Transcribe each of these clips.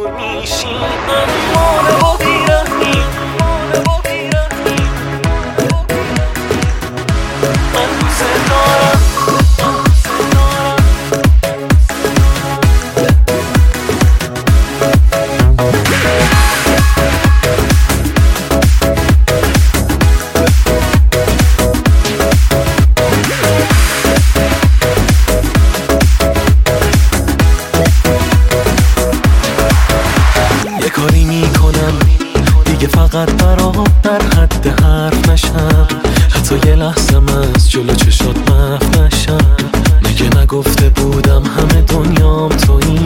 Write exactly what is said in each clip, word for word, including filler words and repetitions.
دور میشی اما با بیرحمی من دوست دارم کاری میکنم دیگه فقط برام در حد حرف نشم، حتی یه لحظم از جلو چشات محو نشم. مگه نگفته بودم همه دنیام تویی؟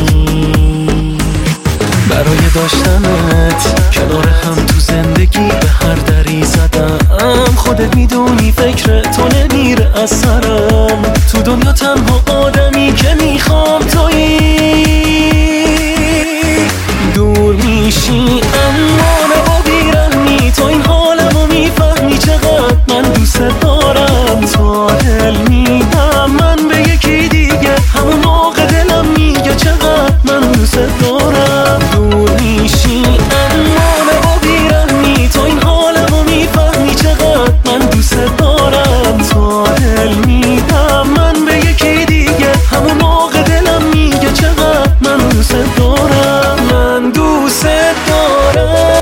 برای داشتنت کنار هم تو زندگی به هر دری زدم. خودت میدونی فکر تو نمیره از سرم. تو دنیا تنها آدمی که میخوام تویی. دور میشی اما نه با بیرحمی، تو این حالمو میفهمی چقدر من دوست دارم. تا دل میدم من به یکی دیگه، همون موقع دلم میگه چقدر من دوست دارم. دور میشی اما نه با بیرحمی، تو این حالمو میفهمی چقدر من دوست دارم. تا دل میدم من به یکی دیگه، همون موقع دلم میگه چقدر من دوست دارم. من دوست دارم.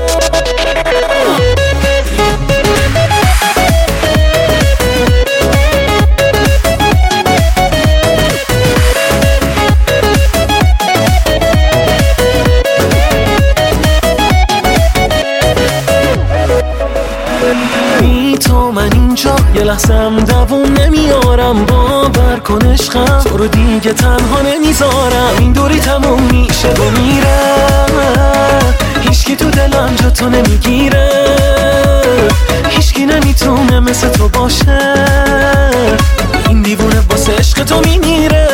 بی تو من اینجا یه لحظم دووم نمیارم. باور کن عشقم تو رو دیگه تنها نمیذارم. این دوری تموم میشه و میره، هیچکی تو دلم جا تو نمیگیره. هیچکی نمیتونه مثل تو باشه، این دیوونه واسه عشق تو میمیره.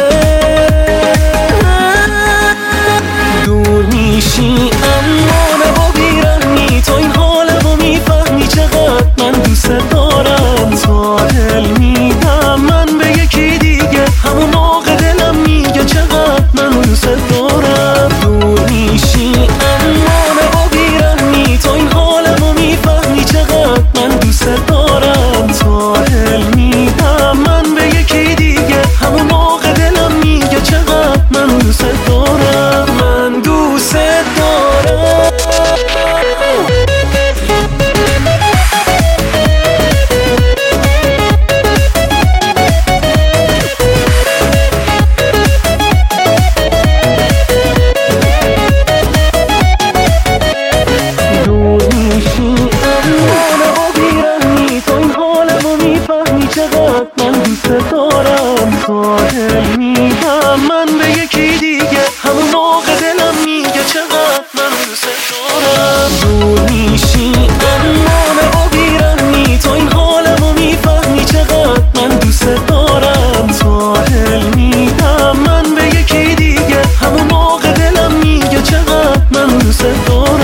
دور میشی اما نه با بیرحمی، تو این حالمو میفهمی چقدر من دوست دارم. تا دل میدم من به یکی دیگه، همون موقع دلم میگه چقدر من دوست دارم. دور میشی اما نه با بیرحمی، تو این حالمو میفهمی چقدر من دوست دارم. تا دل میدم من به یکی دیگه، همون موقع دلم میگه چقدر من دوست دارم. من دوست دارم. چقدر من دوست دارم. تا دل میدم من به یکی دیگه، همون موقع دلم میگه چقدر من دوست دارم. دور میشی اما نه با بیرحمی، تو این حالمو میفهمی چقدر من دوست دارم. تا دل میدم من به یکی دیگه، همون موقع دلم میگه چقدر من دوست دارم.